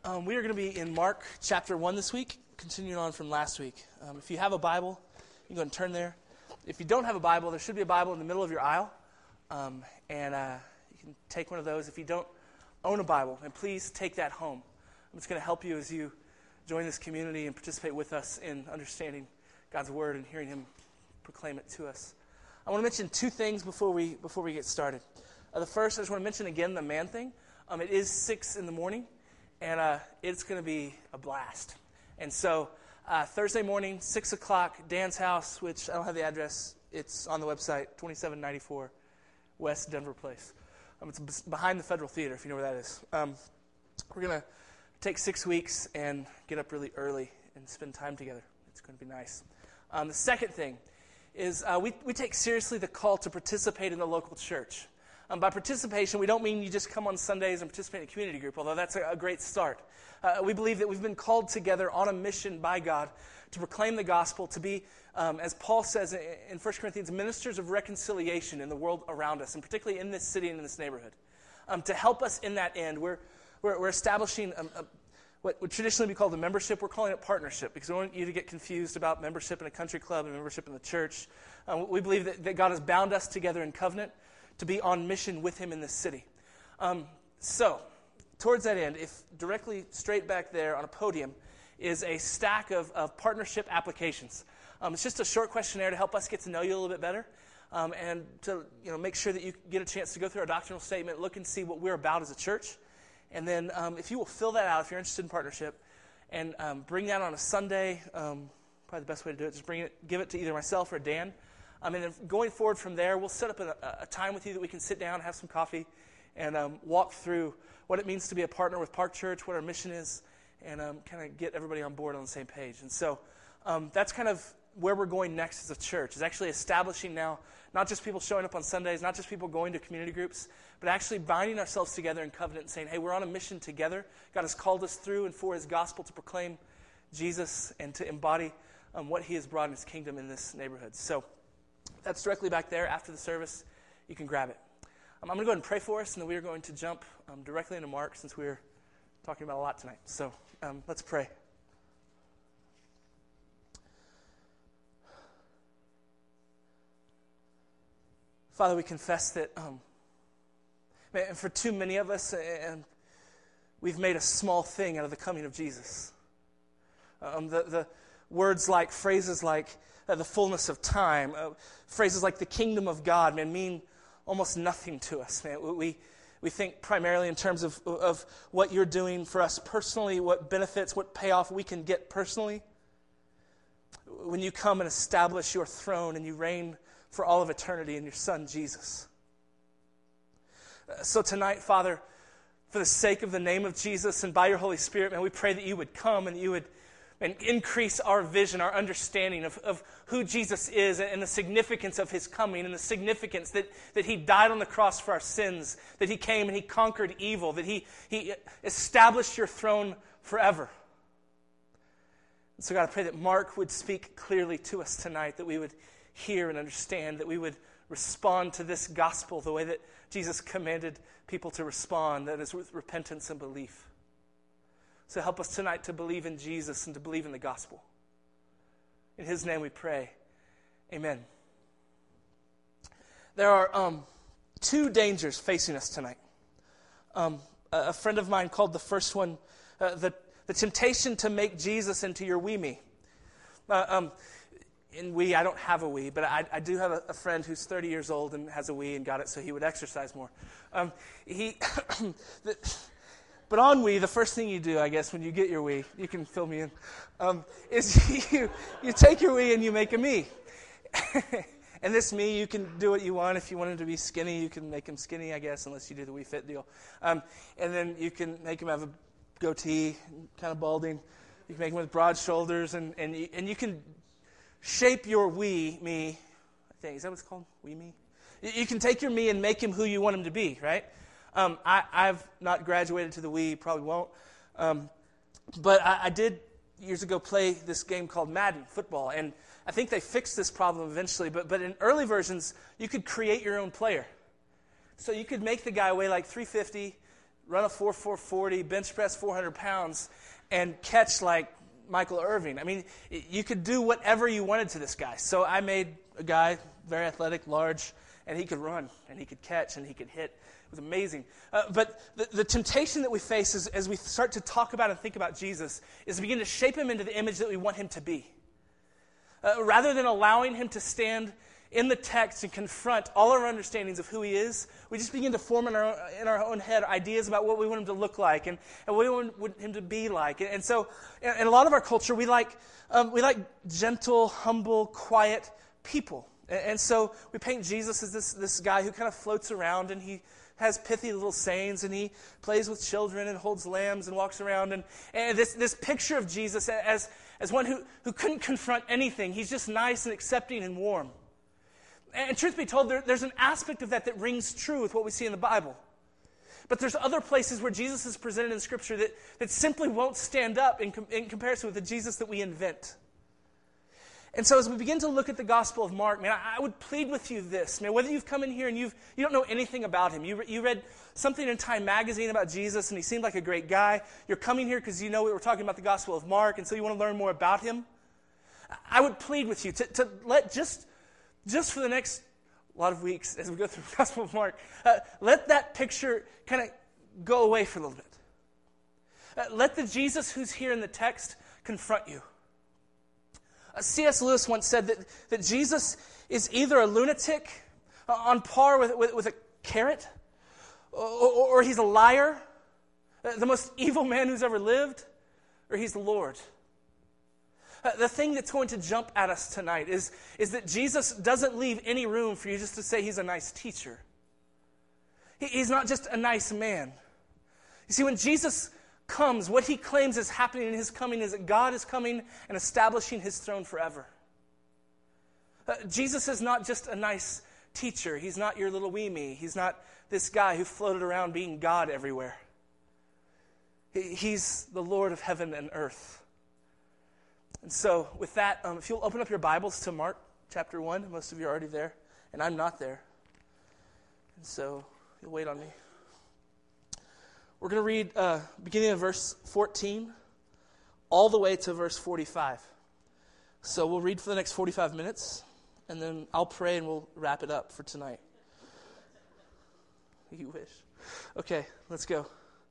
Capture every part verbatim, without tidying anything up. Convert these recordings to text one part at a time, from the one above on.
Um, we are going to be in Mark chapter one this week, continuing on from last week. Um, if you have a Bible, you can go and turn there. If you don't have a Bible, there should be a Bible in the middle of your aisle, um, and uh, you can take one of those. If you don't own a Bible, and please take that home. It's going to help you as you join this community and participate with us in understanding God's Word and hearing Him proclaim it to us. I want to mention two things before we before we get started. Uh, the first, I just want to mention again the man thing. Um, it is six in the morning, and uh, it's going to be a blast. And so uh, Thursday morning, six o'clock, Dan's house, which I don't have the address. It's on the website, twenty-seven ninety-four West Denver Place. Um, it's b- behind the Federal Theater, if you know where that is. Um, we're going to take six weeks and get up really early and spend time together. It's going to be nice. Um, the second thing is uh, we, we take seriously the call to participate in the local church. Um, by participation, we don't mean you just come on Sundays and participate in a community group, although that's a, a great start. Uh, we believe that we've been called together on a mission by God to proclaim the gospel, to be, um, as Paul says in First Corinthians, ministers of reconciliation in the world around us, and particularly in this city and in this neighborhood. Um, to help us in that end, we're, we're, we're establishing a, a, what would traditionally be called a membership. We're calling it partnership, because we don't want you to get confused about membership in a country club and membership in the church. Um, we believe that, that God has bound us together in covenant to be on mission with Him in this city. Um, so, towards that end, if directly straight back there on a podium is a stack of, of partnership applications. Um, it's just a short questionnaire to help us get to know you a little bit better, um, and to you know make sure that you get a chance to go through our doctrinal statement, look and see what we're about as a church. And then um, if you will fill that out, if you're interested in partnership, and um, bring that on a Sunday, um, probably the best way to do it, just bring it, give it to either myself or Dan. Um, and then going forward from there, we'll set up a, a time with you that we can sit down, have some coffee, and um, walk through what it means to be a partner with Park Church, what our mission is, and um, kind of get everybody on board on the same page. And so um, that's kind of where we're going next as a church, is actually establishing now not just people showing up on Sundays, not just people going to community groups, but actually binding ourselves together in covenant and saying, hey, we're on a mission together. God has called us through and for His gospel to proclaim Jesus and to embody um, what He has brought in His kingdom in this neighborhood. So that's directly back there after the service. You can grab it. Um, I'm going to go ahead and pray for us, and then we are going to jump um, directly into Mark, since we're talking about a lot tonight. So um, let's pray. Father, we confess that um, man, for too many of us, and we've made a small thing out of the coming of Jesus. Um, the, the words like, phrases like uh, the fullness of time, uh, phrases like the kingdom of God, man, mean almost nothing to us, man. We we think primarily in terms of of what you're doing for us personally, what benefits, what payoff we can get personally. When you come and establish your throne and you reign for all of eternity in your Son, Jesus. So tonight, Father, for the sake of the name of Jesus and by your Holy Spirit, man, we pray that you would come and you would and increase our vision, our understanding of, of who Jesus is and the significance of His coming and the significance that, that He died on the cross for our sins, that He came and He conquered evil, that He, he established your throne forever. And so God, I pray that Mark would speak clearly to us tonight, that we would hear and understand, that we would respond to this gospel the way that Jesus commanded people to respond, that is with repentance and belief. So help us tonight to believe in Jesus and to believe in the gospel. In His name we pray. Amen. There are um, two dangers facing us tonight. Um, a friend of mine called the first one uh, the, the temptation to make Jesus into your wee me. Uh, um, in Wii, I don't have a Wii, but I, I do have a, a friend who's thirty years old and has a Wii and got it so he would exercise more. Um, he, the, but on Wii, the first thing you do, I guess, when you get your Wii, you can fill me in, um, is you you take your Wii and you make a me. And this me, you can do what you want. If you want him to be skinny, you can make him skinny, I guess, unless you do the Wii Fit deal. Um, and then you can make him have a goatee, kind of balding. You can make him with broad shoulders, and and you, and you can shape your wee me, I think. Is that what it's called? Wee me? You can take your me and make him who you want him to be, right? Um, I, I've not graduated to the Wii, probably won't. Um, but I, I did, years ago, play this game called Madden football. And I think they fixed this problem eventually. But, but in early versions, you could create your own player. So you could make the guy weigh like three fifty, run a four four forty, bench press four hundred pounds, and catch like Michael Irvin. I mean, you could do whatever you wanted to this guy. So I made a guy, very athletic, large, and he could run, and he could catch, and he could hit. It was amazing. Uh, but the, the temptation that we face is, as we start to talk about and think about Jesus is to begin to shape him into the image that we want him to be. Uh, rather than allowing him to stand in the text and confront all our understandings of who he is, we just begin to form in our, in our own head ideas about what we want him to look like and, and what we want him to be like. And, and so in, in a lot of our culture, we like um, we like gentle, humble, quiet people. And, and so we paint Jesus as this, this guy who kind of floats around, and he has pithy little sayings, and he plays with children and holds lambs and walks around. And, and this, this picture of Jesus as, as one who, who couldn't confront anything. He's just nice and accepting and warm. And truth be told, there, there's an aspect of that that rings true with what we see in the Bible. But there's other places where Jesus is presented in Scripture that, that simply won't stand up in, com- in comparison with the Jesus that we invent. And so as we begin to look at the Gospel of Mark, man, I, I would plead with you this. Man, whether you've come in here and you've, you don't know anything about him, you, re- you read something in Time magazine about Jesus and he seemed like a great guy, you're coming here because you know we were talking about the Gospel of Mark, and so you want to learn more about him, I would plead with you to, to let just... Just for the next lot of weeks as we go through the Gospel of Mark, uh, let that picture kind of go away for a little bit. Uh, let the Jesus who's here in the text confront you. Uh, C S Lewis once said that, that Jesus is either a lunatic uh, on par with, with, with a carrot, or, or, or he's a liar, uh, the most evil man who's ever lived, or he's the Lord. Uh, the thing that's going to jump at us tonight is, is that Jesus doesn't leave any room for you just to say he's a nice teacher. He, he's not just a nice man. You see, when Jesus comes, what he claims is happening in his coming is that God is coming and establishing his throne forever. Uh, Jesus is not just a nice teacher. He's not your little wee me. He's not this guy who floated around being God everywhere. He, he's the Lord of heaven and earth. And so, with that, um, if you'll open up your Bibles to Mark chapter one, most of you are already there, and I'm not there. And so, you'll wait on me. We're going to read uh, beginning of verse fourteen all the way to verse forty-five. So, we'll read for the next forty-five minutes, and then I'll pray and we'll wrap it up for tonight. You wish. Okay, let's go.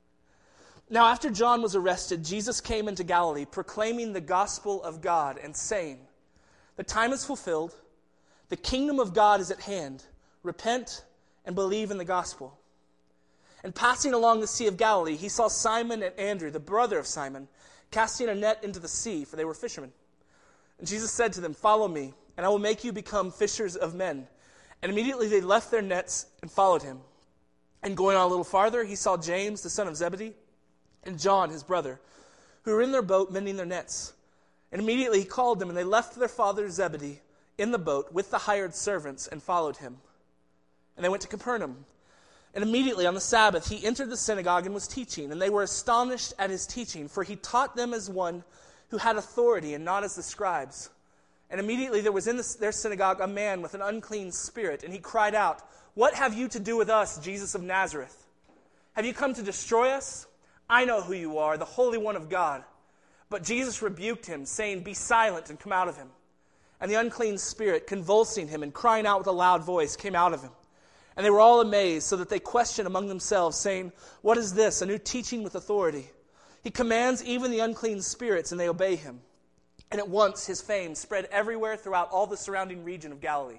Now, after John was arrested, Jesus came into Galilee, proclaiming the gospel of God and saying, "The time is fulfilled, the kingdom of God is at hand. Repent and believe in the gospel." And passing along the Sea of Galilee, he saw Simon and Andrew, the brother of Simon, casting a net into the sea, for they were fishermen. And Jesus said to them, "Follow me, and I will make you become fishers of men." And immediately they left their nets and followed him. And going on a little farther, he saw James, the son of Zebedee, and John, his brother, who were in their boat mending their nets. And immediately he called them, and they left their father Zebedee in the boat with the hired servants and followed him. And they went to Capernaum. And immediately on the Sabbath he entered the synagogue and was teaching. And they were astonished at his teaching, for he taught them as one who had authority and not as the scribes. And immediately there was in the, their synagogue a man with an unclean spirit, and he cried out, "What have you to do with us, Jesus of Nazareth? Have you come to destroy us? I know who you are, the Holy One of God." But Jesus rebuked him, saying, "Be silent and come out of him." And the unclean spirit, convulsing him and crying out with a loud voice, came out of him. And they were all amazed, so that they questioned among themselves, saying, "What is this, a new teaching with authority? He commands even the unclean spirits, and they obey him." And at once his fame spread everywhere throughout all the surrounding region of Galilee.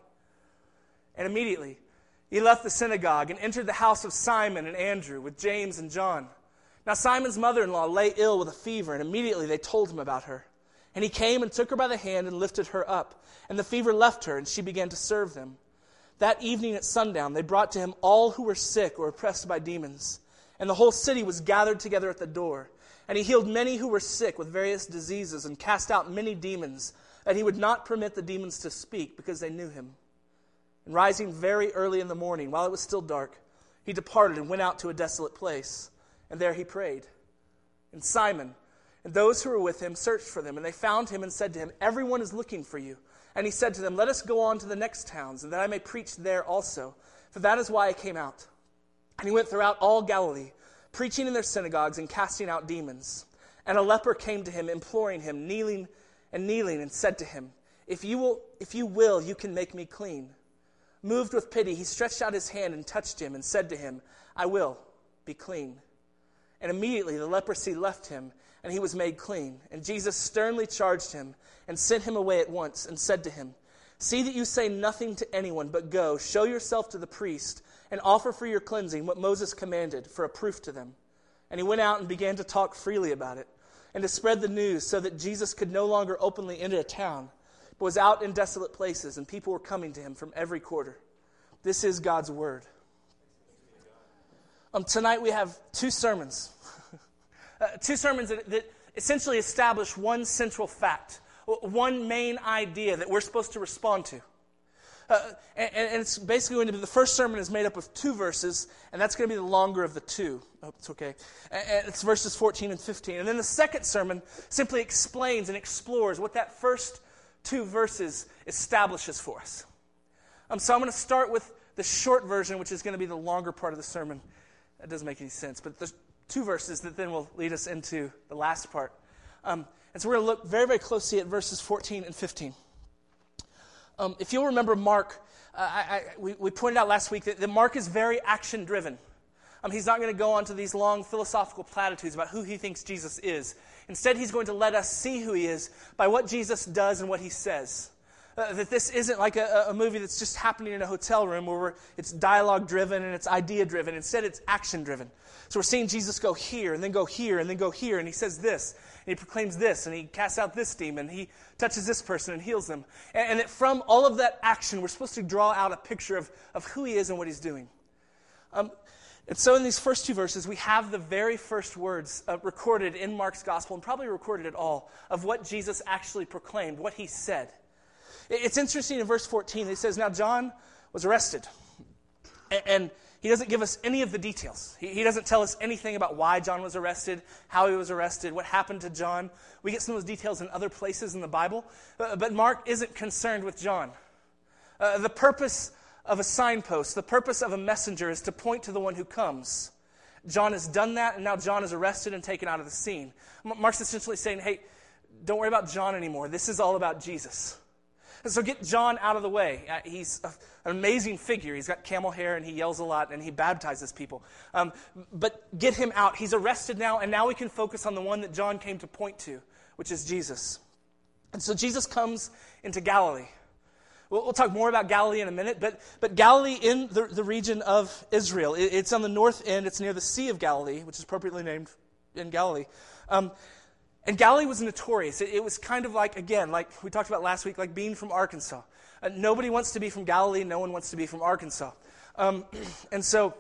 And immediately he left the synagogue and entered the house of Simon and Andrew with James and John. Now Simon's mother-in-law lay ill with a fever, and immediately they told him about her. And he came and took her by the hand and lifted her up. And the fever left her, and she began to serve them. That evening at sundown they brought to him all who were sick or oppressed by demons. And the whole city was gathered together at the door. And he healed many who were sick with various diseases and cast out many demons. And he would not permit the demons to speak, because they knew him. And rising very early in the morning, while it was still dark, he departed and went out to a desolate place. And there he prayed. And Simon and those who were with him searched for them, and they found him and said to him, "Everyone is looking for you." And he said to them, "Let us go on to the next towns, and that I may preach there also, for that is why I came out." And he went throughout all Galilee, preaching in their synagogues and casting out demons. And a leper came to him, imploring him, kneeling and kneeling, and said to him, If you will, if you will, you can make me clean. Moved with pity, he stretched out his hand and touched him and said to him, I will, be clean. And immediately the leprosy left him, and he was made clean. And Jesus sternly charged him and sent him away at once and said to him, See that you say nothing to anyone, but go, show yourself to the priest, and offer for your cleansing what Moses commanded for a proof to them. And he went out and began to talk freely about it, and to spread the news so that Jesus could no longer openly enter a town, but was out in desolate places, and people were coming to him from every quarter. This is God's word. Um, tonight we have two sermons. uh, two sermons that, that essentially establish one central fact, one main idea that we're supposed to respond to. Uh, and, and it's basically going to be, the first sermon is made up of two verses, and that's going to be the longer of the two. Oh, it's okay. And it's verses fourteen and fifteen. And then the second sermon simply explains and explores what that first two verses establishes for us. Um, so I'm going to start with the short version, which is going to be the longer part of the sermon. That doesn't make any sense, but there's two verses that then will lead us into the last part. Um, and so we're going to look very, very closely at verses fourteen and fifteen. Um, if you'll remember Mark, uh, I, I, we, we pointed out last week that, that Mark is very action-driven. Um, he's not going to go on to these long philosophical platitudes about who he thinks Jesus is. Instead, he's going to let us see who he is by what Jesus does and what he says. Uh, that this isn't like a, a movie that's just happening in a hotel room where we're, it's dialogue-driven and it's idea-driven. Instead, it's action-driven. So we're seeing Jesus go here and then go here and then go here, and he says this, and he proclaims this, and he casts out this demon, he touches this person and heals them. And, and that from all of that action, we're supposed to draw out a picture of, of who he is and what he's doing. Um, and so in these first two verses, we have the very first words uh, recorded in Mark's gospel, and probably recorded at all, of what Jesus actually proclaimed, what he said. It's interesting in verse fourteen, he says, Now John was arrested. And he doesn't give us any of the details. He doesn't tell us anything about why John was arrested, how he was arrested, what happened to John. We get some of those details in other places in the Bible. But Mark isn't concerned with John. Uh, the purpose of a signpost, the purpose of a messenger is to point to the one who comes. John has done that, and now John is arrested and taken out of the scene. Mark's essentially saying, hey, don't worry about John anymore. This is all about Jesus. And so get John out of the way. Uh, he's a, an amazing figure. He's got camel hair, and he yells a lot, and he baptizes people. Um, but get him out. He's arrested now, and now we can focus on the one that John came to point to, which is Jesus. And so Jesus comes into Galilee. We'll, we'll talk more about Galilee in a minute, but, but Galilee in the, the region of Israel. It, it's on the north end. It's near the Sea of Galilee, which is appropriately named in Galilee. Um And Galilee was notorious. It, it was kind of like, again, like we talked about last week, like being from Arkansas. Uh, nobody wants to be from Galilee. No one wants to be from Arkansas. Um, and so,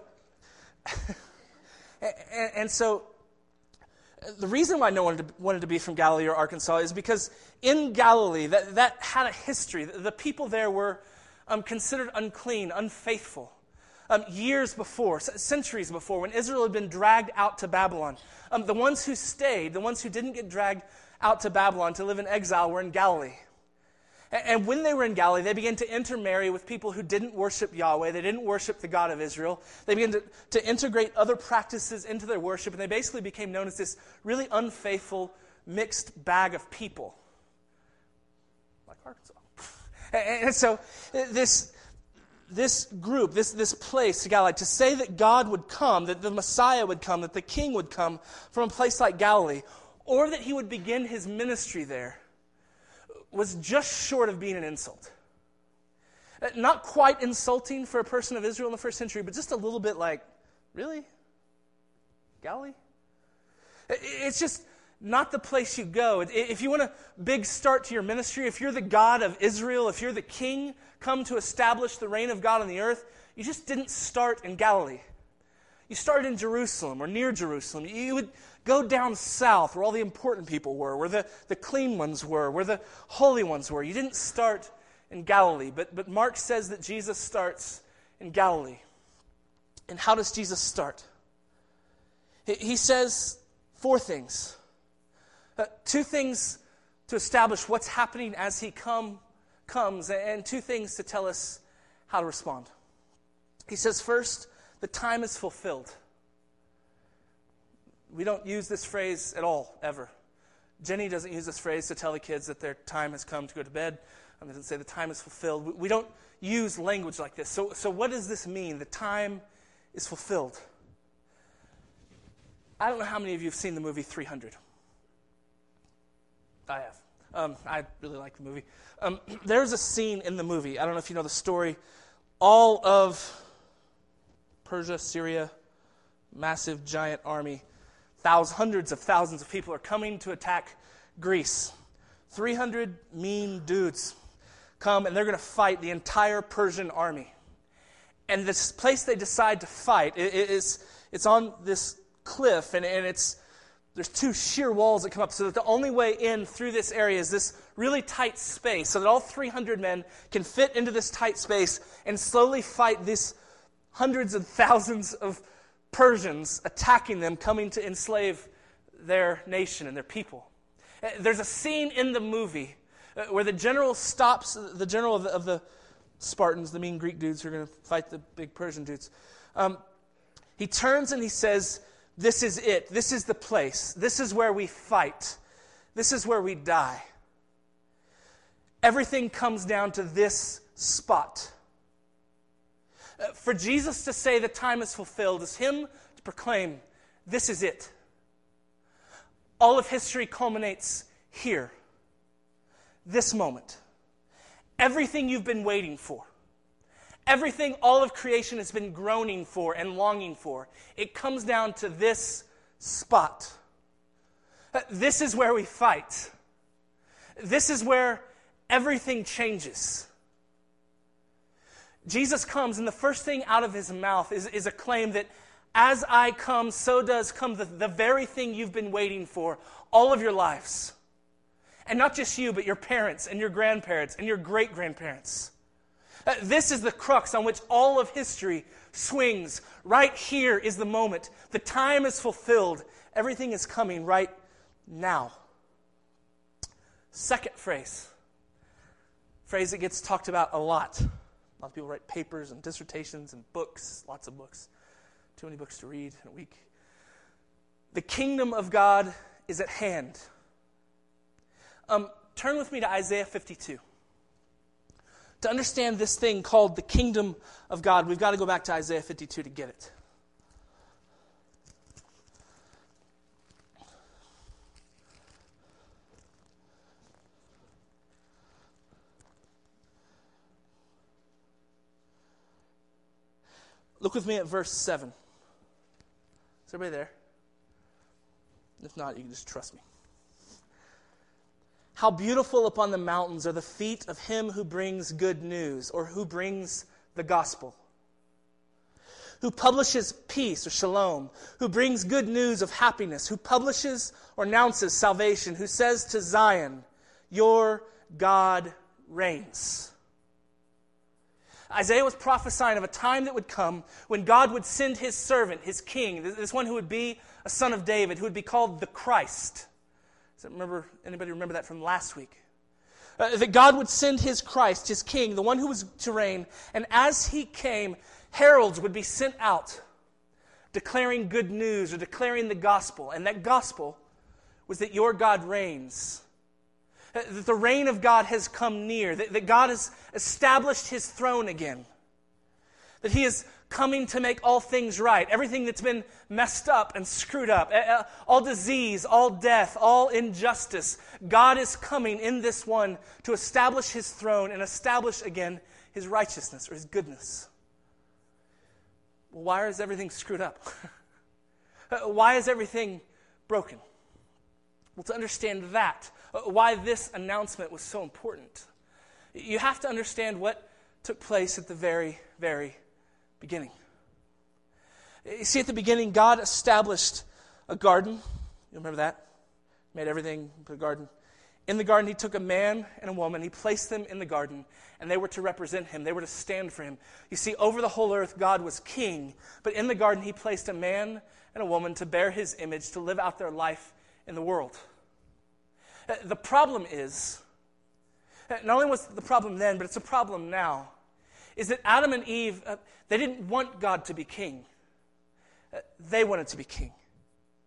and, and so, the reason why no one wanted to, wanted to be from Galilee or Arkansas is because in Galilee, that, that had a history. The, the people there were um, considered unclean, unfaithful. Um, years before, centuries before, when Israel had been dragged out to Babylon, um, the ones who stayed, the ones who didn't get dragged out to Babylon to live in exile were in Galilee. And, and when they were in Galilee, they began to intermarry with people who didn't worship Yahweh. They didn't worship the God of Israel. They began to, to integrate other practices into their worship, and they basically became known as this really unfaithful, mixed bag of people. Like Arkansas. and, and so this... This group, this, this place, Galilee, to say that God would come, that the Messiah would come, that the King would come from a place like Galilee, or that he would begin his ministry there, was just short of being an insult. Not quite insulting for a person of Israel in the first century, but just a little bit like, really? Galilee? It's just not the place you go. If you want a big start to your ministry, if you're the God of Israel, if you're the king come to establish the reign of God on the earth, you just didn't start in Galilee. You started in Jerusalem or near Jerusalem. You would go down south where all the important people were, where the, the clean ones were, where the holy ones were. You didn't start in Galilee. But, but Mark says that Jesus starts in Galilee. And how does Jesus start? He, he says four things. Uh, two things to establish what's happening as he come, comes, and two things to tell us how to respond. He says, first, the time is fulfilled. We don't use this phrase at all, ever. Jenny doesn't use this phrase to tell the kids that their time has come to go to bed. It doesn't say the time is fulfilled. We, we don't use language like this. So, so what does this mean? The time is fulfilled. I don't know how many of you have seen the movie three hundred. I have. Um, I really like the movie. Um, there's a scene in the movie. I don't know if you know the story. All of Persia, Syria, massive, giant army, thousands, hundreds of thousands of people are coming to attack Greece. three hundred mean dudes come, and they're going to fight the entire Persian army. And this place they decide to fight, it, it is, it's on this cliff, and, and it's there's two sheer walls that come up, so that the only way in through this area is this really tight space, so that all three hundred men can fit into this tight space and slowly fight these hundreds of thousands of Persians attacking them, coming to enslave their nation and their people. There's a scene in the movie where the general stops, the general of the, of the Spartans, the mean Greek dudes who are going to fight the big Persian dudes. Um, he turns and he says, "This is it. This is the place. This is where we fight. This is where we die." Everything comes down to this spot. For Jesus to say the time is fulfilled is him to proclaim, this is it. All of history culminates here. This moment. Everything you've been waiting for. Everything all of creation has been groaning for and longing for. It comes down to this spot. This is where we fight. This is where everything changes. Jesus comes, and the first thing out of his mouth is, is a claim that as I come, so does come the, the very thing you've been waiting for all of your lives. And not just you, but your parents and your grandparents and your great-grandparents. Uh, this is the crux on which all of history swings. Right here is the moment. The time is fulfilled. Everything is coming right now. Second phrase. Phrase that gets talked about a lot. A lot of people write papers and dissertations and books, lots of books. Too many books to read in a week. The kingdom of God is at hand. Um, turn with me to Isaiah fifty-two. To understand this thing called the kingdom of God, we've got to go back to Isaiah fifty-two to get it. Look with me at verse seven. Is everybody there? If not, you can just trust me. How beautiful upon the mountains are the feet of him who brings good news, or who brings the gospel. Who publishes peace, or shalom. Who brings good news of happiness. Who publishes or announces salvation. Who says to Zion, your God reigns. Isaiah was prophesying of a time that would come when God would send his servant, his king, this one who would be a son of David, who would be called the Christ. Does that remember, anybody remember that from last week? Uh, that God would send his Christ, his king, the one who was to reign, and as he came, heralds would be sent out declaring good news or declaring the gospel. And that gospel was that your God reigns. That the reign of God has come near. That, that God has established his throne again. That he is coming to make all things right. Everything that's been messed up and screwed up. All disease, all death, all injustice. God is coming in this one to establish his throne and establish again his righteousness or his goodness. Well, why is everything screwed up? Why is everything broken? Well, to understand that, why this announcement was so important, you have to understand what took place at the very, very beginning. You see, at the beginning, God established a garden. You remember that? Made everything, put a garden. In the garden, he took a man and a woman. He placed them in the garden, and they were to represent him. They were to stand for him. You see, over the whole earth, God was king. But in the garden, he placed a man and a woman to bear his image, to live out their life in the world. The problem is, not only was the problem then, but it's a problem now, is that Adam and Eve, uh, they didn't want God to be king. Uh, they wanted to be king.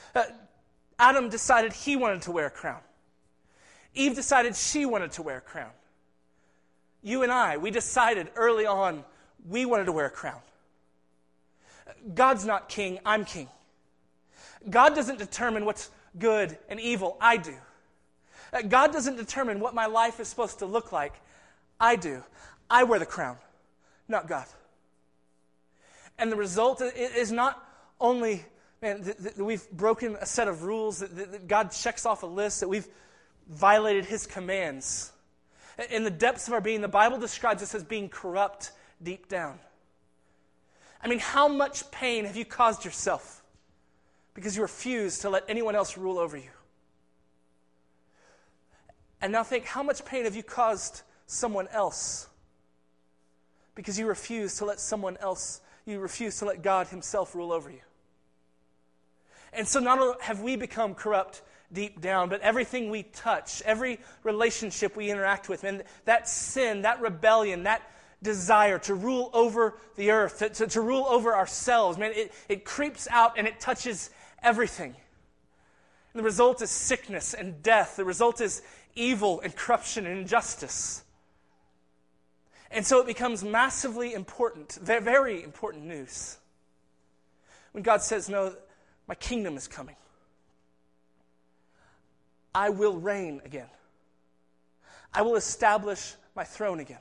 Uh, Adam decided he wanted to wear a crown. Eve decided she wanted to wear a crown. You and I, we decided early on we wanted to wear a crown. God's not king, I'm king. God doesn't determine what's good and evil, I do. God doesn't determine what my life is supposed to look like, I do. I wear the crown, not God. And the result is not only, man, that we've broken a set of rules, that God checks off a list, that we've violated his commands. In the depths of our being, the Bible describes us as being corrupt deep down. I mean, how much pain have you caused yourself because you refuse to let anyone else rule over you? And now think, how much pain have you caused someone else because you refuse to let someone else, you refuse to let God himself rule over you? And so not only have we become corrupt deep down, but everything we touch, every relationship we interact with, and that sin, that rebellion, that desire to rule over the earth, to, to, to rule over ourselves, man, it, it creeps out and it touches everything. And the result is sickness and death. The result is evil and corruption and injustice. And so it becomes massively important, very important news, when God says, no, my kingdom is coming. I will reign again. I will establish my throne again.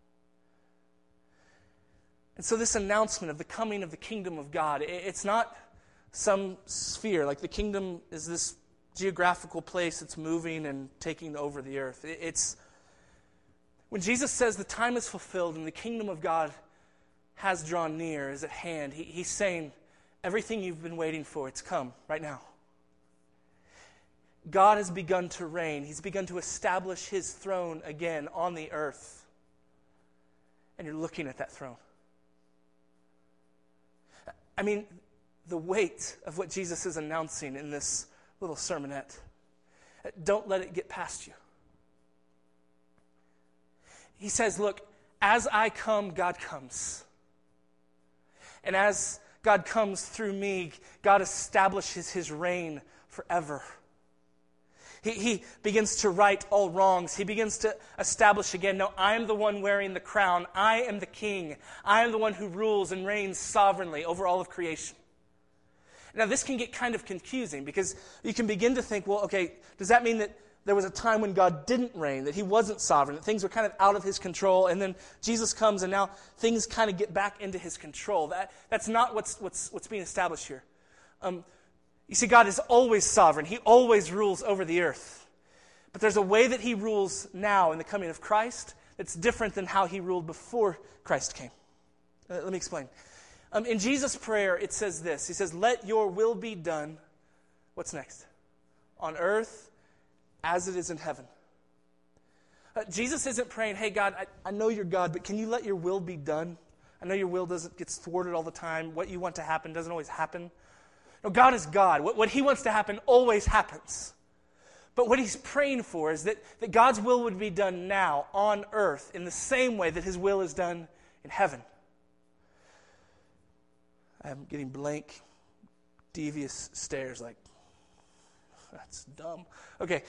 And so this announcement of the coming of the kingdom of God, it's not some sphere, like the kingdom is this geographical place that's moving and taking over the earth. It's when Jesus says the time is fulfilled and the kingdom of God has drawn near, is at hand, he, he's saying everything you've been waiting for, it's come right now. God has begun to reign. He's begun to establish his throne again on the earth. And you're looking at that throne. I mean, the weight of what Jesus is announcing in this little sermonette, don't let it get past you. He says, look, as I come, God comes. And as God comes through me, God establishes his reign forever. He, he begins to right all wrongs. He begins to establish again, no, I am the one wearing the crown. I am the king. I am the one who rules and reigns sovereignly over all of creation. Now, this can get kind of confusing because you can begin to think, well, okay, does that mean that there was a time when God didn't reign, that he wasn't sovereign, that things were kind of out of his control, and then Jesus comes and now things kind of get back into his control? That, that's not what's, what's, what's being established here. Um, You see, God is always sovereign. He always rules over the earth. But there's a way that he rules now in the coming of Christ that's different than how he ruled before Christ came. Uh, let me explain. Um, in Jesus' prayer, it says this. He says, let your will be done. What's next? On earth as it is in heaven. Uh, Jesus isn't praying, hey, God, I, I know you're God, but can you let your will be done? I know your will doesn't get thwarted all the time. What you want to happen doesn't always happen. No, God is God. What, what he wants to happen always happens. But what he's praying for is that, that God's will would be done now on earth in the same way that his will is done in heaven. I'm getting blank, devious stares like, that's dumb. Okay.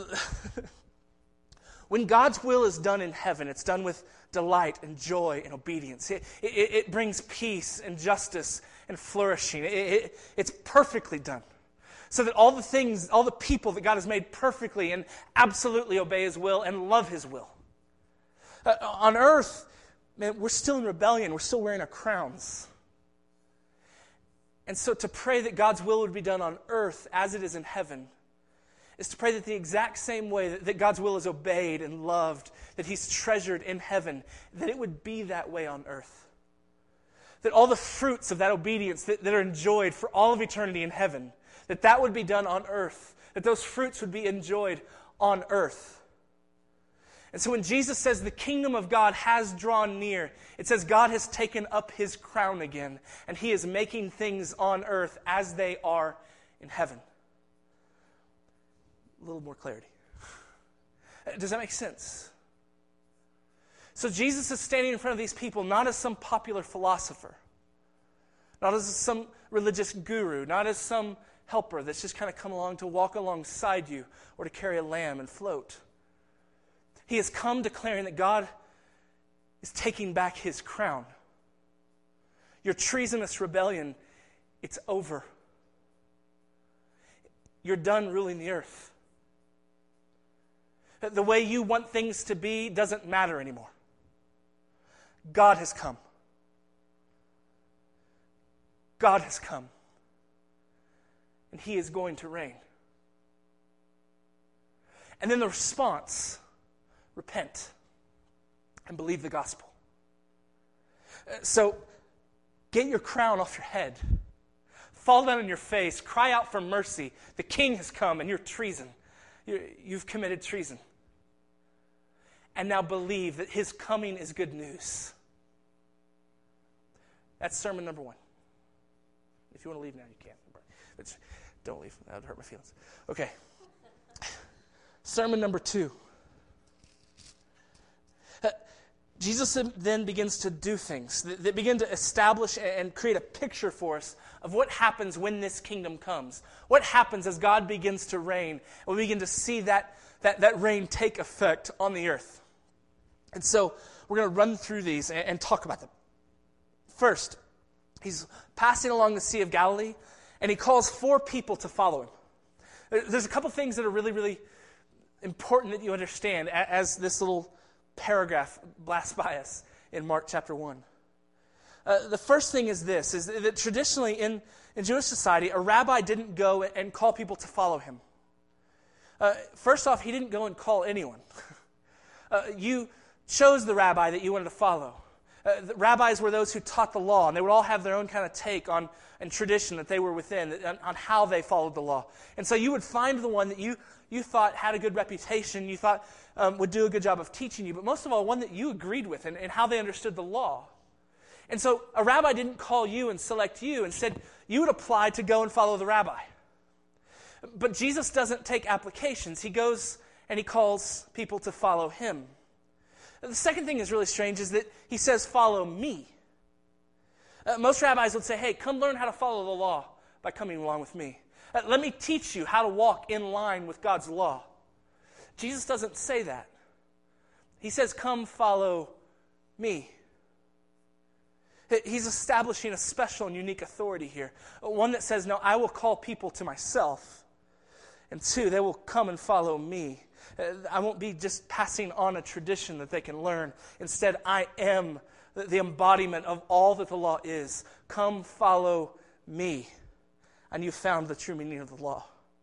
When God's will is done in heaven, it's done with delight and joy and obedience. It, it, it brings peace and justice and flourishing. It, it, it's perfectly done. So that all the things, all the people that God has made perfectly and absolutely obey his will and love his will. Uh, on earth, man, we're still in rebellion. We're still wearing our crowns. And so to pray that God's will would be done on earth as it is in heaven is to pray that the exact same way that, that God's will is obeyed and loved, that he's treasured in heaven, that it would be that way on earth. That all the fruits of that obedience that, that are enjoyed for all of eternity in heaven, that that would be done on earth, that those fruits would be enjoyed on earth. And so when Jesus says the kingdom of God has drawn near, it says God has taken up his crown again, and he is making things on earth as they are in heaven. A little more clarity. Does that make sense? So Jesus is standing in front of these people not as some popular philosopher, not as some religious guru, not as some helper that's just kind of come along to walk alongside you or to carry a lamb and float. He has come declaring that God is taking back his crown. Your treasonous rebellion, it's over. You're done ruling the earth. The way you want things to be doesn't matter anymore. God has come. God has come. And he is going to reign. And then the response, repent and believe the gospel. So get your crown off your head. Fall down on your face. Cry out for mercy. The king has come and you're treason. You're, you've committed treason. And now believe that his coming is good news. That's sermon number one. If you want to leave now, you can. But don't leave. That would hurt my feelings. Okay. Sermon number two. Uh, Jesus then begins to do things that, that begin to establish and create a picture for us of what happens when this kingdom comes. What happens as God begins to reign, and we begin to see that, that, that reign take effect on the earth. And so we're going to run through these and, and talk about them. First, he's passing along the Sea of Galilee, and he calls four people to follow him. There's a couple things that are really, really important that you understand as this little paragraph blasts by us in Mark chapter one. Uh, the first thing is this, is that traditionally in, in Jewish society, a rabbi didn't go and call people to follow him. Uh, first off, he didn't go and call anyone. uh, you chose the rabbi that you wanted to follow. Uh, the rabbis were those who taught the law, and they would all have their own kind of take on and tradition that they were within, on, on how they followed the law. And so you would find the one that you, you thought had a good reputation, you thought um, would do a good job of teaching you, but most of all, one that you agreed with and, and how they understood the law. And so a rabbi didn't call you and select you. Instead, you would apply to go and follow the rabbi. But Jesus doesn't take applications. He goes and he calls people to follow him. The second thing is really strange is that he says, follow me. Uh, most rabbis would say, hey, come learn how to follow the law by coming along with me. Uh, let me teach you how to walk in line with God's law. Jesus doesn't say that. He says, come follow me. He's establishing a special and unique authority here. One that says, no, I will call people to myself. And two, they will come and follow me. I won't be just passing on a tradition that they can learn. Instead, I am the embodiment of all that the law is. Come follow me. And you found the true meaning of the law.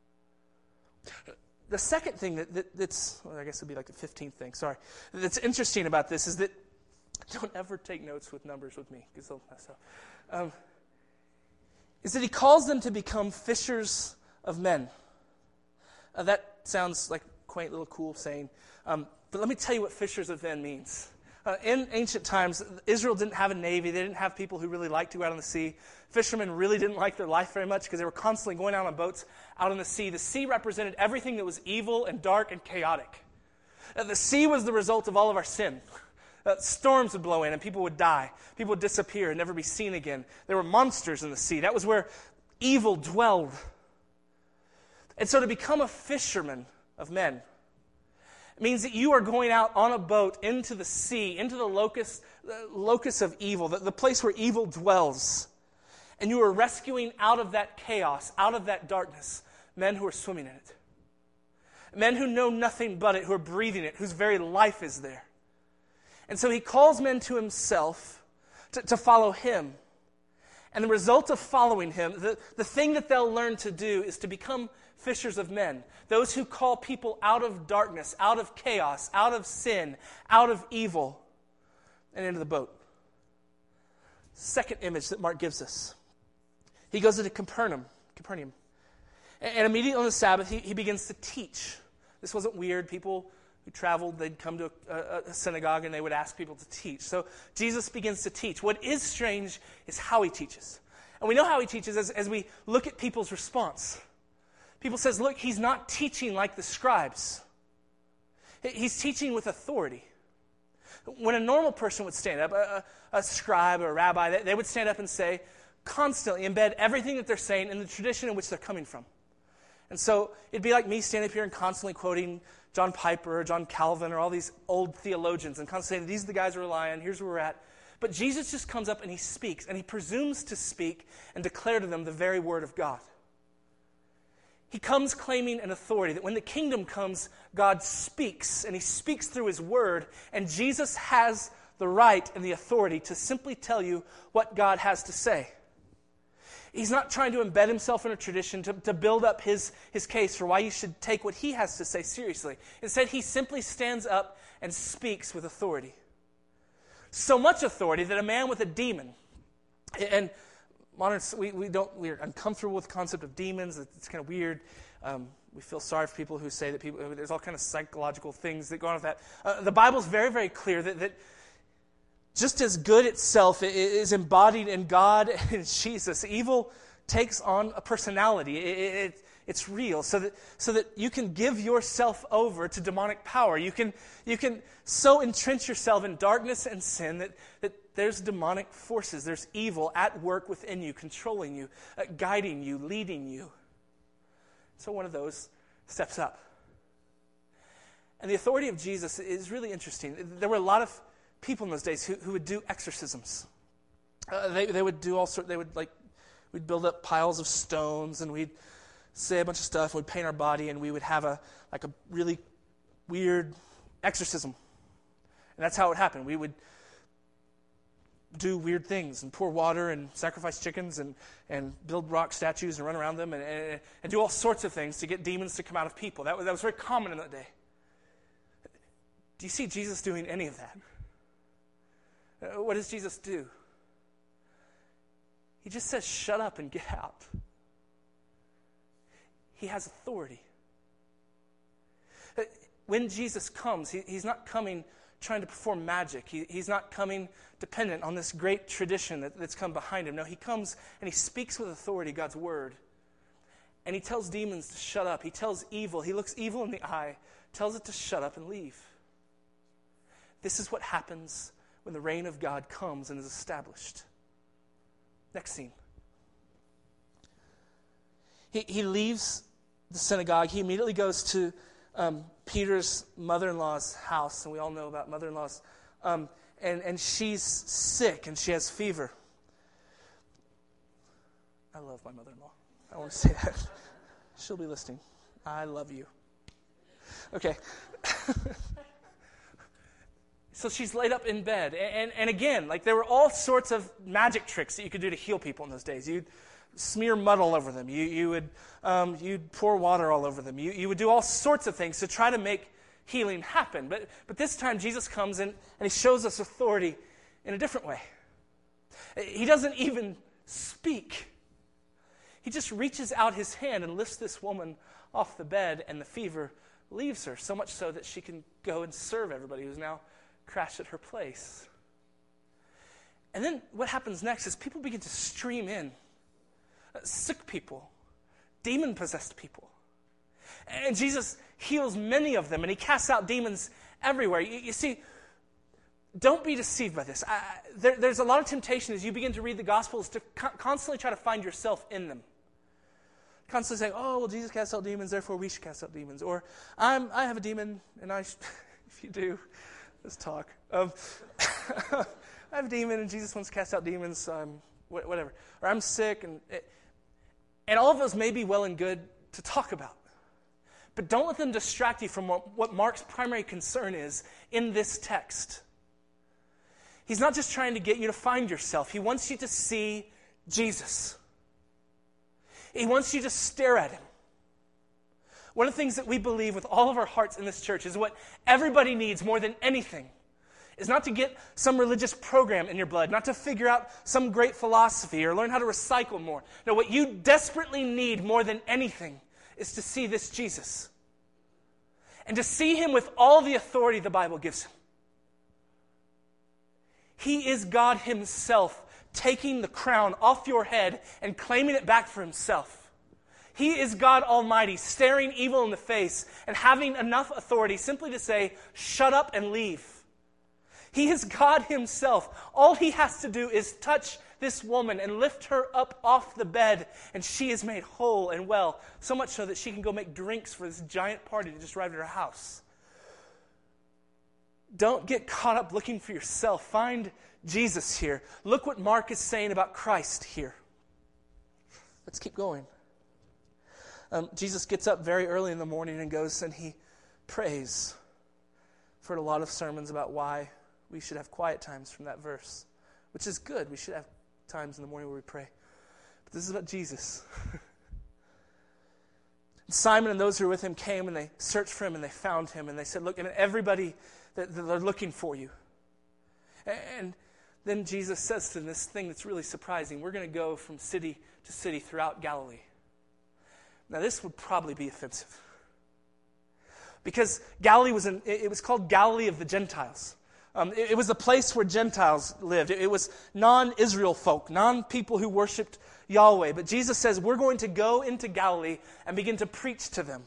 The second thing that, that, that's, well, I guess it would be like the fifteenth thing, sorry, that's interesting about this is that, don't ever take notes with numbers with me, because they'll mess up, um, is that he calls them to become fishers of men. Uh, that sounds like quaint little cool saying. Um, but let me tell you what fishers of men means. Uh, in ancient times, Israel didn't have a navy. They didn't have people who really liked to go out on the sea. Fishermen really didn't like their life very much because they were constantly going out on boats out on the sea. The sea represented everything that was evil and dark and chaotic. Uh, the sea was the result of all of our sin. Uh, storms would blow in and people would die. People would disappear and never be seen again. There were monsters in the sea. That was where evil dwelled. And so to become a fisherman of men means that you are going out on a boat into the sea, into the locus, the locus of evil, the, the place where evil dwells. And you are rescuing out of that chaos, out of that darkness, men who are swimming in it. Men who know nothing but it, who are breathing it, whose very life is there. And so he calls men to himself to, to follow him. And the result of following him, the, the thing that they'll learn to do is to become fishers of men. Those who call people out of darkness, out of chaos, out of sin, out of evil, and into the boat. Second image that Mark gives us. He goes into Capernaum. Capernaum. And, and immediately on the Sabbath, he, he begins to teach. This wasn't weird. People who traveled, they'd come to a, a synagogue and they would ask people to teach. So Jesus begins to teach. What is strange is how he teaches. And we know how he teaches as, as we look at people's response. People says, look, he's not teaching like the scribes. He's teaching with authority. When a normal person would stand up, a, a, a scribe or a rabbi, they, they would stand up and say, constantly embed everything that they're saying in the tradition in which they're coming from. And so it'd be like me standing up here and constantly quoting John Piper or John Calvin or all these old theologians and constantly saying, these are the guys we rely on, here's where we're at. But Jesus just comes up and he speaks, and he presumes to speak and declare to them the very word of God. He comes claiming an authority, that when the kingdom comes, God speaks, and he speaks through his word, and Jesus has the right and the authority to simply tell you what God has to say. He's not trying to embed himself in a tradition to, to build up his, his case for why you should take what he has to say seriously. Instead, he simply stands up and speaks with authority. So much authority that a man with a demon, and modern, we, we don't, we're uncomfortable with the concept of demons. It's kind of weird. Um, we feel sorry for people who say that people, there's all kind of psychological things that go on with that. Uh, the Bible's very, very clear that, that just as good itself is embodied in God and Jesus, evil takes on a personality. It, it, it's real, so that so that you can give yourself over to demonic power. You can you can so entrench yourself in darkness and sin that, that there's demonic forces, there's evil at work within you, controlling you, uh, guiding you, leading you. So one of those steps up. And the authority of Jesus is really interesting. There were a lot of people in those days who, who would do exorcisms. Uh, they they would do all sort. They would like we'd build up piles of stones and we'd say a bunch of stuff. We'd paint our body and we would have a like a really weird exorcism. And that's how it happened. We would do weird things and pour water and sacrifice chickens and, and build rock statues and run around them and, and, and do all sorts of things to get demons to come out of people. That was, that was very common in that day. Do you see Jesus doing any of that? What does Jesus do? He just says, shut up and get out. He has authority. When Jesus comes, he, he's not coming trying to perform magic. He, he's not coming dependent on this great tradition that, that's come behind him. No, he comes and he speaks with authority, God's word. And he tells demons to shut up. He tells evil, he looks evil in the eye, tells it to shut up and leave. This is what happens when the reign of God comes and is established. Next scene. He, he leaves the synagogue. He immediately goes to um, Peter's mother-in-law's house, and we all know about mother-in-laws. Um, and, and she's sick, and she has fever. I love my mother-in-law. I want to say that. She'll be listening. I love you. Okay. So she's laid up in bed. And, and again, like there were all sorts of magic tricks that you could do to heal people in those days. You'd smear mud all over them. You, you would um, you'd pour water all over them. You, you would do all sorts of things to try to make healing happen. But, but this time Jesus comes in and he shows us authority in a different way. He doesn't even speak. He just reaches out his hand and lifts this woman off the bed, and the fever leaves her, so much so that she can go and serve everybody who's now crashed at her place. And then what happens next is people begin to stream in. Uh, sick people, demon-possessed people. And Jesus heals many of them, and he casts out demons everywhere. You, you see, don't be deceived by this. I, there, there's a lot of temptation as you begin to read the Gospels to co- constantly try to find yourself in them. Constantly saying, oh, well, Jesus cast out demons, therefore we should cast out demons. Or, I'm, I have a demon, and I sh- if you do, let's talk. Um, I have a demon, and Jesus wants to cast out demons, so I'm, wh- whatever. Or I'm sick, and it, and all of those may be well and good to talk about. But don't let them distract you from what, what Mark's primary concern is in this text. He's not just trying to get you to find yourself. He wants you to see Jesus. He wants you to stare at him. One of the things that we believe with all of our hearts in this church is what everybody needs more than anything is not to get some religious program in your blood, not to figure out some great philosophy or learn how to recycle more. No, what you desperately need more than anything is to see this Jesus. And to see him with all the authority the Bible gives him. He is God himself taking the crown off your head and claiming it back for himself. He is God Almighty, staring evil in the face and having enough authority simply to say, shut up and leave. He is God himself. All he has to do is touch this woman and lift her up off the bed, and she is made whole and well, so much so that she can go make drinks for this giant party that just arrived at her house. Don't get caught up looking for yourself. Find Jesus here. Look what Mark is saying about Christ here. Let's keep going. Um, Jesus gets up very early in the morning and goes and he prays. I've heard a lot of sermons about why we should have quiet times from that verse, which is good. We should have times in the morning where we pray. But this is about Jesus. Simon and those who were with him came and they searched for him and they found him and they said, look, and everybody that they're looking for you. And then Jesus says to them this thing that's really surprising. We're going to go from city to city throughout Galilee. Now this would probably be offensive. Because Galilee was an, it was called Galilee of the Gentiles. Um, it, it was a place where Gentiles lived. It, it was non-Israel folk, non-people who worshipped Yahweh. But Jesus says, we're going to go into Galilee and begin to preach to them.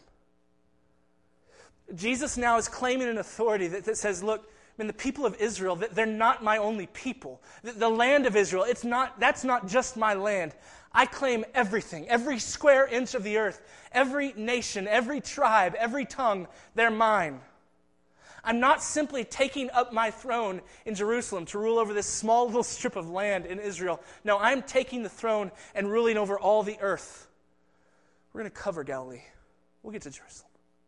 Jesus now is claiming an authority that, that says, look, I mean, the people of Israel, they're not my only people. The, the land of Israel, it's not, that's not just my land. I claim everything, every square inch of the earth, every nation, every tribe, every tongue, they're mine. I'm not simply taking up my throne in Jerusalem to rule over this small little strip of land in Israel. No, I'm taking the throne and ruling over all the earth. We're going to cover Galilee. We'll get to Jerusalem.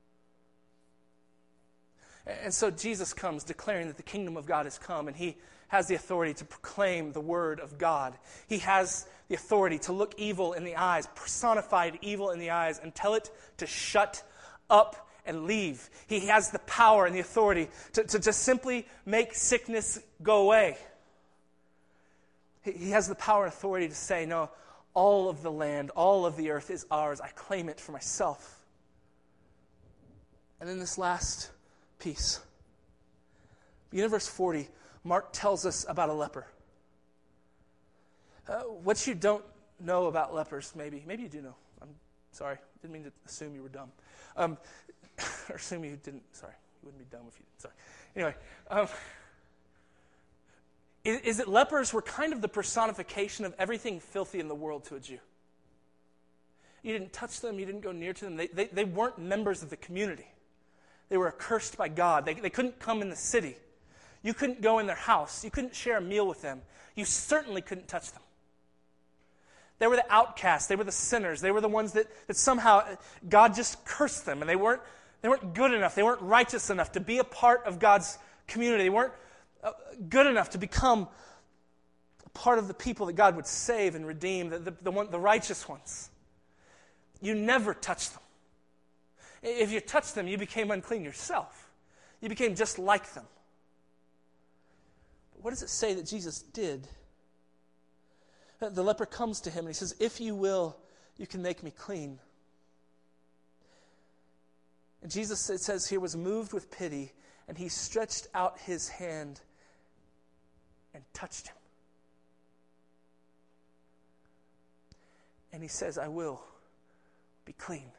And so Jesus comes declaring that the kingdom of God has come, and he has the authority to proclaim the word of God. He has the authority to look evil in the eyes, personified evil in the eyes, and tell it to shut up and leave. He has the power and the authority to, to just simply make sickness go away. He, he has the power and authority to say, no, all of the land, all of the earth is ours. I claim it for myself. And then this last piece. In verse forty, Mark tells us about a leper. Uh, what you don't know about lepers, maybe, maybe you do know. I'm sorry, didn't mean to assume you were dumb. Um, or assume you didn't, sorry, you wouldn't be dumb if you did, sorry. Anyway, um, is, is that lepers were kind of the personification of everything filthy in the world to a Jew. You didn't touch them, you didn't go near to them, they, they, they weren't members of the community. They were accursed by God. They, they couldn't come in the city. You couldn't go in their house. You couldn't share a meal with them. You certainly couldn't touch them. They were the outcasts. They were the sinners. They were the ones that, that somehow God just cursed them, and they weren't, they weren't good enough. They weren't righteous enough to be a part of God's community. They weren't uh, good enough to become a part of the people that God would save and redeem, the, the, the, one, the righteous ones. You never touched them. If you touched them, you became unclean yourself. You became just like them. But what does it say that Jesus did? The leper comes to him and he says, if you will, you can make me clean. And Jesus, it says here, was moved with pity, and he stretched out his hand and touched him. And he says, I will be clean.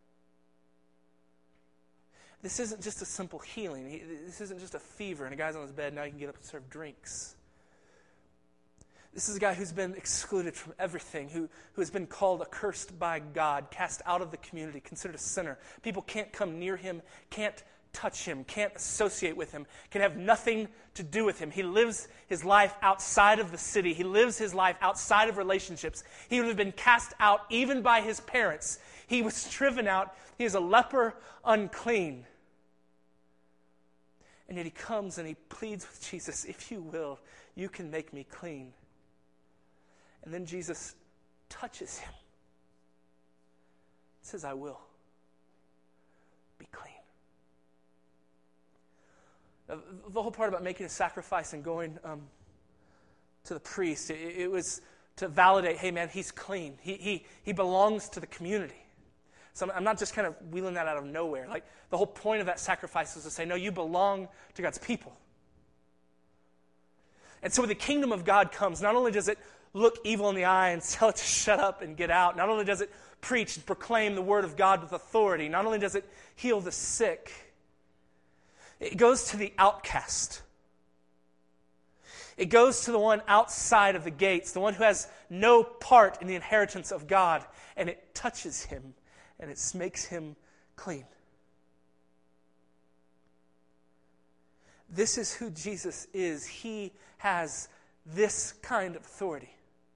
This isn't just a simple healing. He, this isn't just a fever and a guy's on his bed, now he can get up and serve drinks. This is a guy who's been excluded from everything, who, who has been called accursed by God, cast out of the community, considered a sinner. People can't come near him, can't touch him, can't associate with him, can have nothing to do with him. He lives his life outside of the city. He lives his life outside of relationships. He would have been cast out even by his parents. He was driven out. He is a leper, unclean. And yet he comes and he pleads with Jesus, if you will, you can make me clean. And then Jesus touches him. He says, I will be clean. Now, the whole part about making a sacrifice and going um, to the priest, it, it was to validate, hey man, he's clean. He, he, he belongs to the community. So I'm not just kind of wheeling that out of nowhere. Like, the whole point of that sacrifice is to say, no, you belong to God's people. And so when the kingdom of God comes, not only does it look evil in the eye and tell it to shut up and get out, not only does it preach and proclaim the word of God with authority, not only does it heal the sick, it goes to the outcast. It goes to the one outside of the gates, the one who has no part in the inheritance of God, and it touches him, and it makes him clean. This is who Jesus is. He has this kind of authority.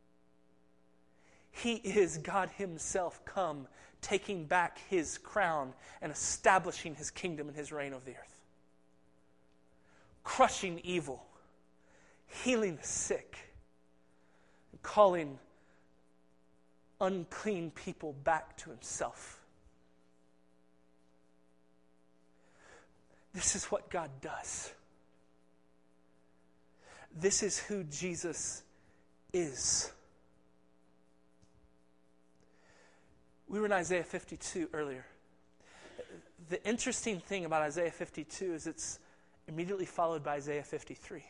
He is God himself come, taking back his crown and establishing his kingdom and his reign over the earth. Crushing evil, healing the sick, and calling unclean people back to himself. This is what God does. This is who Jesus is. We were in Isaiah fifty-two earlier. The interesting thing about Isaiah fifty-two is it's immediately followed by Isaiah fifty-three.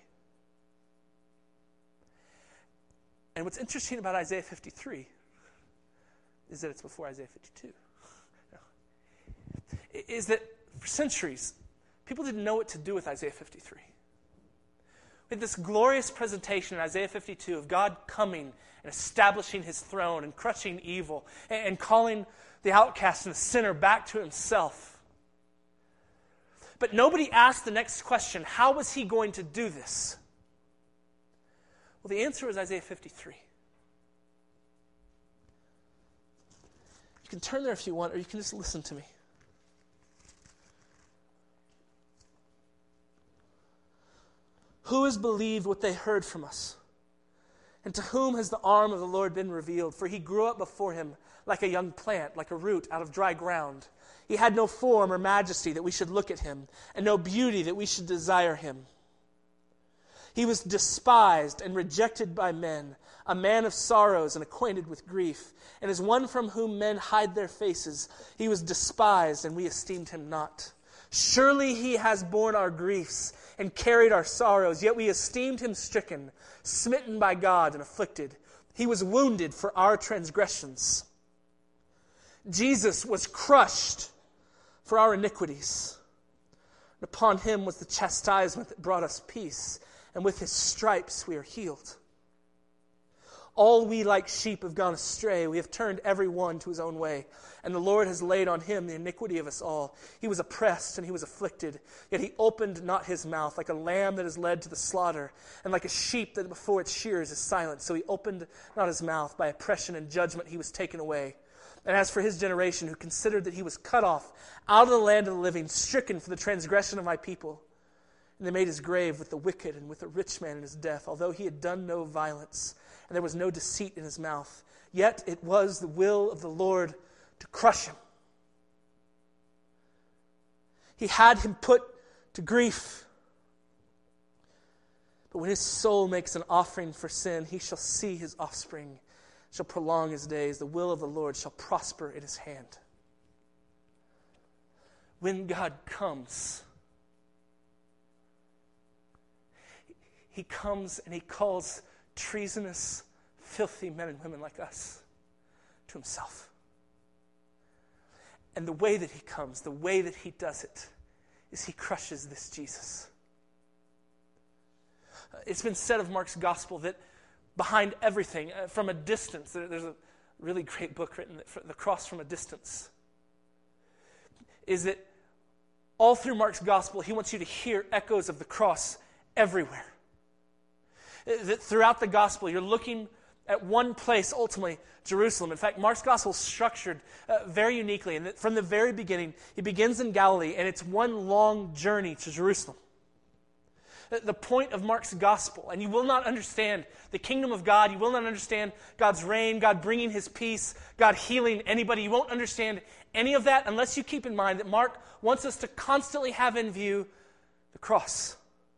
And what's interesting about Isaiah fifty-three is that it's before Isaiah fifty-two. No. Is that for centuries, people didn't know what to do with Isaiah fifty-three. We had this glorious presentation in Isaiah fifty-two of God coming and establishing his throne and crushing evil and, and calling the outcast and the sinner back to himself. But nobody asked the next question, how was he going to do this? Well, the answer is Isaiah fifty-three. You can turn there if you want, or you can just listen to me. Who has believed what they heard from us? And to whom has the arm of the Lord been revealed? For he grew up before him like a young plant, like a root out of dry ground. He had no form or majesty that we should look at him, and no beauty that we should desire him. He was despised and rejected by men, a man of sorrows and acquainted with grief, and as one from whom men hide their faces. He was despised, and we esteemed him not. Surely he has borne our griefs and carried our sorrows, yet we esteemed him stricken, smitten by God, and afflicted. He was wounded for our transgressions. Jesus was crushed for our iniquities. And upon him was the chastisement that brought us peace, and with his stripes we are healed. All we like sheep have gone astray. We have turned every one to his own way. And the Lord has laid on him the iniquity of us all. He was oppressed and he was afflicted. Yet he opened not his mouth, like a lamb that is led to the slaughter, and like a sheep that before its shearers is silent. So he opened not his mouth. By oppression and judgment he was taken away. And as for his generation, who considered that he was cut off out of the land of the living, stricken for the transgression of my people. And they made his grave with the wicked and with the rich man in his death, although he had done no violence, and there was no deceit in his mouth. Yet it was the will of the Lord to crush him. He had him put to grief. But when his soul makes an offering for sin, he shall see his offspring, shall prolong his days. The will of the Lord shall prosper in his hand. When God comes, he comes and he calls treasonous, filthy men and women like us to himself. And the way that he comes, the way that he does it, is he crushes this Jesus. It's been said of Mark's gospel that behind everything, uh, from a distance, there, there's a really great book written, The Cross from a Distance, is that all through Mark's gospel, he wants you to hear echoes of the cross everywhere. That throughout the gospel, you're looking at one place, ultimately, Jerusalem. In fact, Mark's gospel is structured uh, very uniquely. And from the very beginning, he begins in Galilee, and it's one long journey to Jerusalem. The point of Mark's gospel, and you will not understand the kingdom of God, you will not understand God's reign, God bringing his peace, God healing anybody. You won't understand any of that unless you keep in mind that Mark wants us to constantly have in view the cross.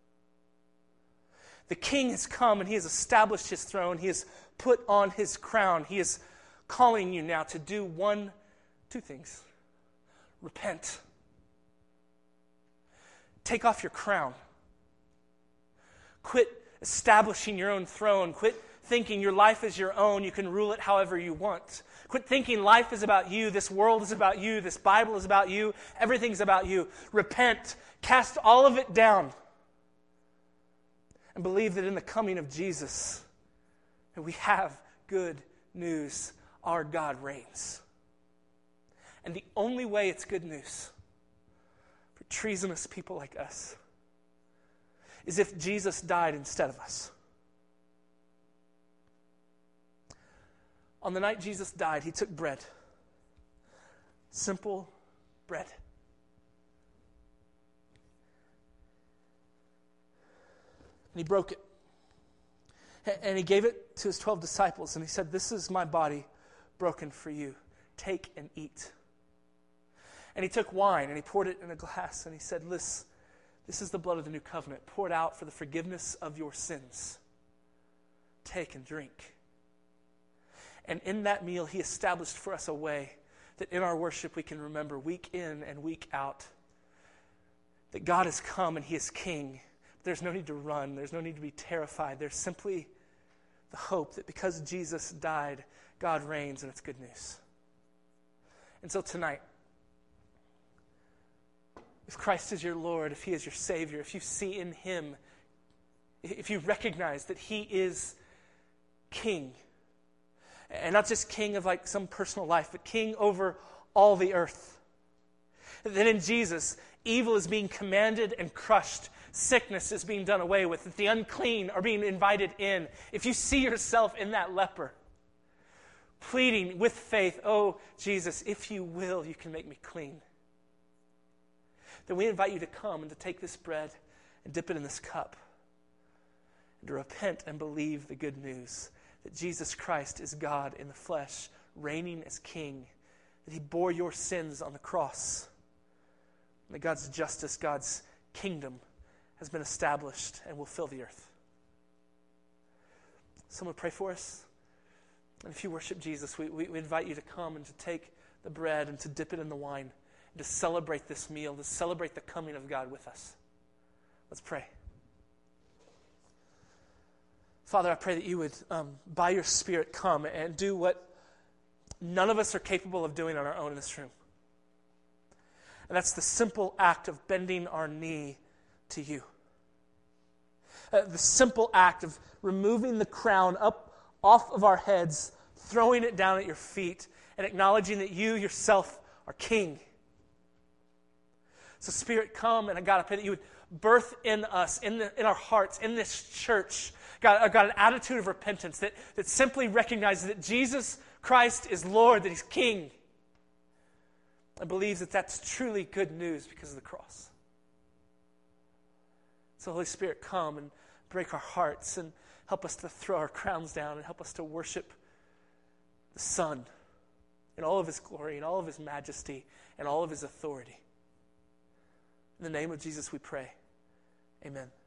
The king has come and he has established his throne. He has put on his crown. He is calling you now to do one, two things. Repent. Take off your crown. Quit establishing your own throne. Quit thinking your life is your own. You can rule it however you want. Quit thinking life is about you. This world is about you. This Bible is about you. Everything's about you. Repent. Cast all of it down. and believe that in the coming of Jesus, that we have good news. Our God reigns. And the only way it's good news for treasonous people like us is if Jesus died instead of us. On the night Jesus died, he took bread. Simple bread. And he broke it. And he gave it to his twelve disciples. And he said, "This is my body broken for you. Take and eat." And he took wine and he poured it in a glass. And he said, "This, this is the blood of the new covenant, poured out for the forgiveness of your sins. Take and drink." And in that meal, he established for us a way that in our worship we can remember week in and week out that God has come and he is king. There's no need to run. There's no need to be terrified. There's simply the hope that because Jesus died, God reigns, and it's good news. And so tonight, if Christ is your Lord, if he is your Savior, if you see in him, if you recognize that he is king, and not just king of like some personal life, but king over all the earth, that in Jesus, evil is being commanded and crushed. Sickness is being done away with. That the unclean are being invited in. If you see yourself in that leper, pleading with faith, "Oh, Jesus, if you will, you can make me clean," then we invite you to come and to take this bread and dip it in this cup and to repent and believe the good news that Jesus Christ is God in the flesh, reigning as king, that he bore your sins on the cross, and that God's justice, God's kingdom has been established and will fill the earth. Someone pray for us. And if you worship Jesus, we, we, we invite you to come and to take the bread and to dip it in the wine and to celebrate this meal, to celebrate the coming of God with us. Let's pray. Father, I pray that you would, um, by your Spirit, come and do what none of us are capable of doing on our own in this room. And that's the simple act of bending our knee to you. Uh, the simple act of removing the crown up off of our heads, throwing it down at your feet, and acknowledging that you yourself are king. So Spirit, come, and God, I pray that you would birth in us, in, the, in our hearts, in this church, God, God, an attitude of repentance that, that simply recognizes that Jesus Christ is Lord, that he's king, and believes that that's truly good news because of the cross. So Holy Spirit, come and break our hearts and help us to throw our crowns down and help us to worship the Son in all of his glory and all of his majesty and all of his authority. In the name of Jesus we pray. Amen.